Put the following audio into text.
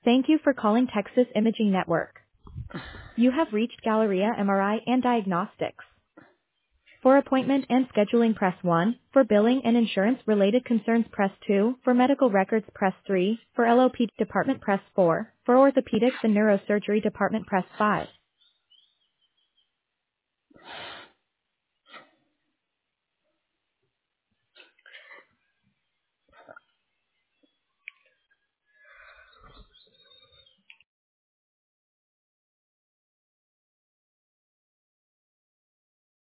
Thank you for calling Texas Imaging Network. You have reached Galleria MRI and Diagnostics. For appointment and scheduling, press 1. For billing and insurance-related concerns, press 2. For medical records, press 3. For LOP department, press 4. For orthopedics and neurosurgery department, press 5.